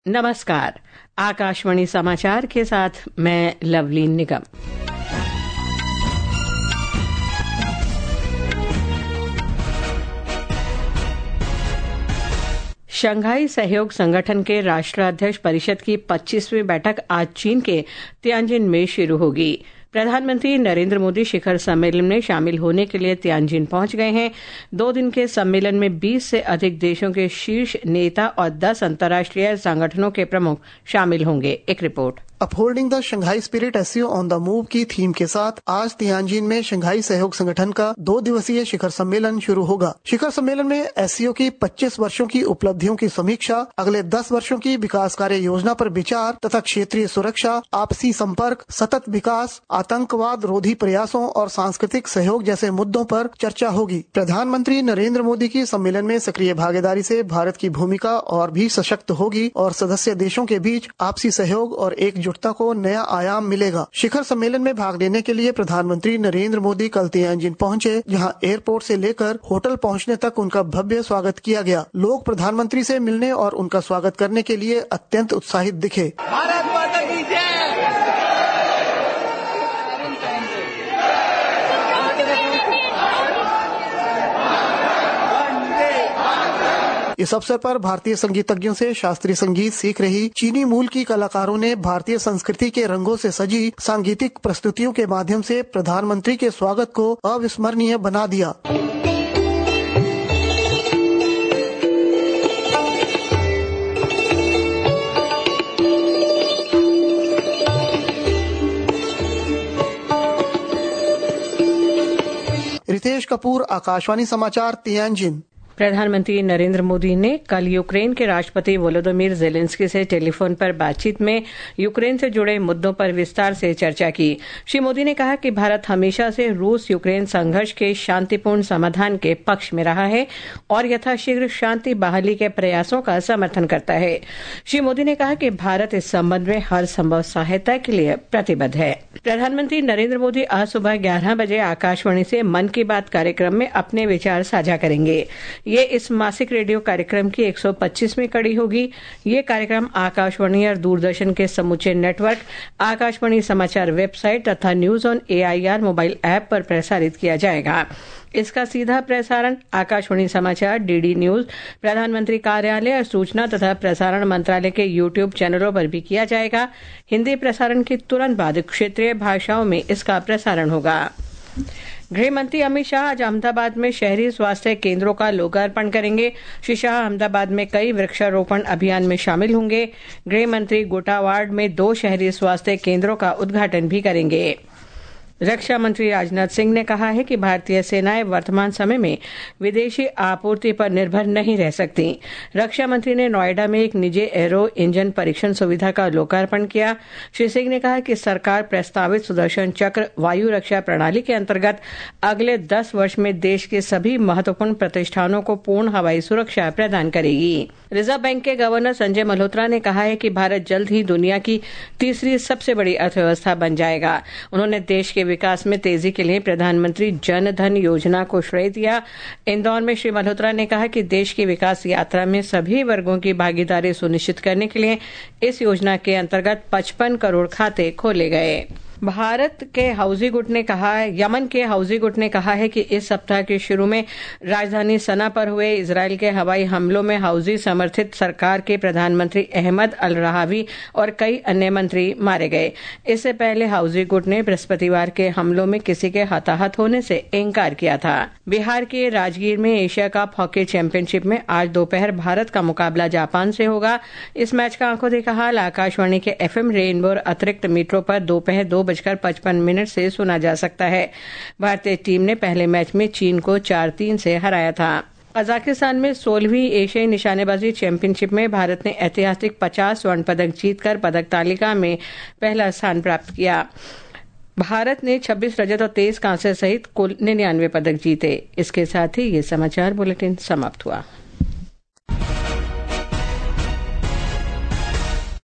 नमस्कार। आकाशवाणी समाचार के साथ मैं लवलीन निगम। शंघाई सहयोग संगठन के राष्ट्राध्यक्ष परिषद की 25वीं बैठक आज चीन के तियानजिन में शुरू होगी। प्रधानमंत्री नरेंद्र मोदी शिखर सम्मेलन में शामिल होने के लिए तियानजिन पहुंच गए हैं। 2 दिन के सम्मेलन में 20 से अधिक देशों के शीर्ष नेता और 10 अंतर्राष्ट्रीय संगठनों के प्रमुख शामिल होंगे। एक report. Upholding the Shanghai spirit SCO on the move की थीम के साथ आज तियानजिन में शंघाई सहयोग संगठन का 2 दिवसीय शिखर सम्मेलन शुरू होगा। शिखर सम्मेलन में एससीओ की 25 वर्षों की उपलब्धियों की समीक्षा, अगले 10 वर्षों की विकास कार्य योजना पर विचार तथा क्षेत्रीय सुरक्षा, आपसी संपर्क, सतत विकास, आतंकवाद रोधी प्रयासों और सांस्कृतिक सहयोग जैसे मुद्दों पर चर्चा होगी। प्रधानमंत्री नरेंद्र मोदी की सम्मेलन में सक्रिय भागीदारी से भारत की भूमिका और भी सशक्त होगी और सदस्य देशों के बीच आपसी सहयोग और एकजुटता को नया आयाम मिलेगा। शिखर सम्मेलन में भाग लेने के लिए प्रधानमंत्री नरेंद्र मोदी कल तियानजिन पहुंचे, जहां एयरपोर्ट से लेकर होटल पहुंचने तक उनका भव्य स्वागत किया गया। लोग प्रधानमंत्री से मिलने और उनका स्वागत करने के लिए अत्यंत उत्साहित दिखे। भारत माता की जय। इस अवसर पर भारतीय संगीतज्ञों से शास्त्रीय संगीत सीख रही चीनी मूल की कलाकारों ने भारतीय संस्कृति के रंगों से सजी सांगीतिक प्रस्तुतियों के माध्यम से प्रधानमंत्री के स्वागत को अविस्मरणीय बना दिया। रितेश कपूर, आकाशवाणी समाचार, तियानजिन। प्रधानमंत्री नरेंद्र मोदी ने कल यूक्रेन के राष्ट्रपति वोलोदिमीर ज़ेलेंस्की से टेलीफोन पर बातचीत में यूक्रेन से जुड़े मुद्दों पर विस्तार से चर्चा की। श्री मोदी ने कहा कि भारत हमेशा से रूस यूक्रेन संघर्ष के शांतिपूर्ण समाधान के पक्ष में रहा है और यथाशीघ्र शांति बहाली के प्रयासों का समर्थन करता है। श्री मोदी ने कहा कि भारत इस संबंध में हर संभव सहायता के लिए प्रतिबद्ध है। प्रधानमंत्री नरेंद्र मोदी आज सुबह 11 बजे आकाशवाणी से मन की बात कार्यक्रम में अपने विचार साझा करेंगे। ये इस मासिक रेडियो कार्यक्रम की 125वीं कड़ी होगी। ये कार्यक्रम आकाशवाणी और दूरदर्शन के समूचे नेटवर्क, आकाशवाणी समाचार वेबसाइट तथा news on AIR mobile app पर प्रसारित किया जाएगा। इसका सीधा प्रसारण आकाशवाणी समाचार, DD न्यूज, प्रधानमंत्री कार्यालय और सूचना तथा प्रसारण मंत्रालय के YouTube चैनलों पर भी किया जाएगा। हिंदी प्रसारण के तुरंत बाद क्षेत्रीय भाषाओं में इसका प्रसारण होगा। गृह मंत्री अमित शाह आज अहमदाबाद में शहरी स्वास्थ्य केंद्रों का लोकार्पण करेंगे। श्री शाह अहमदाबाद में कई वृक्षारोपण अभियान में शामिल होंगे। गृह मंत्री गोटावाड़ में 2 शहरी स्वास्थ्य केंद्रों का उद्घाटन भी करेंगे। रक्षा मंत्री राजनाथ सिंह ने कहा है कि भारतीय सेनाएं वर्तमान समय में विदेशी आपूर्ति पर निर्भर नहीं रह सकती। रक्षा मंत्री ने नोएडा में एक निजी एरो इंजन परीक्षण सुविधा का लोकार्पण किया। श्री सिंह ने कहा कि सरकार प्रस्तावित सुदर्शन चक्र वायु रक्षा प्रणाली के अंतर्गत अगले 10 वर्ष में देश के सभी महत्वपूर्ण प्रतिष्ठानों को पूर्ण हवाई सुरक्षा प्रदान करेगी। रिजर्व बैंक के गवर्नर संजय मल्होत्रा ने कहा है कि भारत जल्द ही दुनिया की तीसरी सबसे बड़ी अर्थव्यवस्था बन जाएगा। उन्होंने देश के विकास में तेजी के लिए प्रधानमंत्री जन धन योजना को श्रेय दिया। इंदौर में श्री मल्होत्रा ने कहा कि देश की विकास यात्रा में सभी वर्गों की भागीदारी सुनिश्चित करने के लिए इस योजना के अंतर्गत 55 करोड़ खाते खोले गए। यमन के हाउजी गुट ने कहा है कि इस सप्ताह के शुरू में राजधानी सना पर हुए इजरायल के हवाई हमलों में हाउजी समर्थित सरकार के प्रधानमंत्री अहमद अल रहावी और कई अन्य मंत्री मारे गए। इससे पहले हाउजी गुट ने बृहस्पतिवार के हमलों में किसी के हताहत होने से इनकार किया था। बिहार के राजगीर में एशिया कप हॉकी चैंपियनशिप में आज दोपहर भारत का मुकाबला जापान से होगा। इस मैच का आंखों देखा हाल आकाशवाणी के FM रेनबो और अतिरिक्त मीटरों पर दोपहर 2:55 से सुना जा सकता है। भारतीय टीम ने पहले मैच में चीन को 4-3 से हराया था। कजाकिस्तान में 16वीं एशियाई निशानेबाजी चैंपियनशिप में भारत ने ऐतिहासिक 50 स्वर्ण पदक जीतकर पदक तालिका में पहला स्थान प्राप्त किया। भारत ने 26 रजत और 23 कांस्य सहित कुल 99 पदक जीते। इसके साथ ही ये समाचार बुलेटिन समाप्त हुआ।